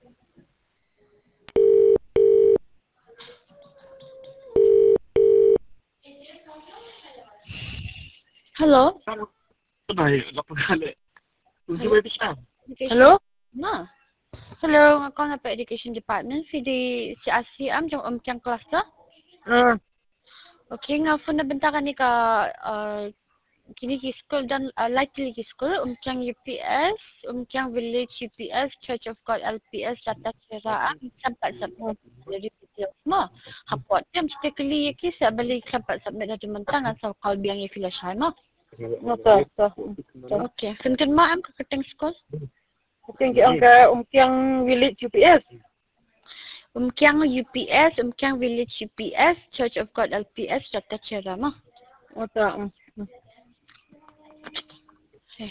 Hello? Baik, apa kali? Untuk apa? Hello? Ma. Hello, ako nga pa Education Department. Si Asi jang cluster. Okay, nga phone na bentakan ni ka kini ki school dan likely ki school UPS, Village UPS, Church of God LPS, Tata Sera sampai submit dari details mo. Hapot jam stekli ki sa balik sampai submit na dimantang sa call biang i flash mo. Okay. Kan ma am kakateng school. Mungkin ang Village UPS. UPS, Village UPS, Church of God LPS, Tata Sera mo.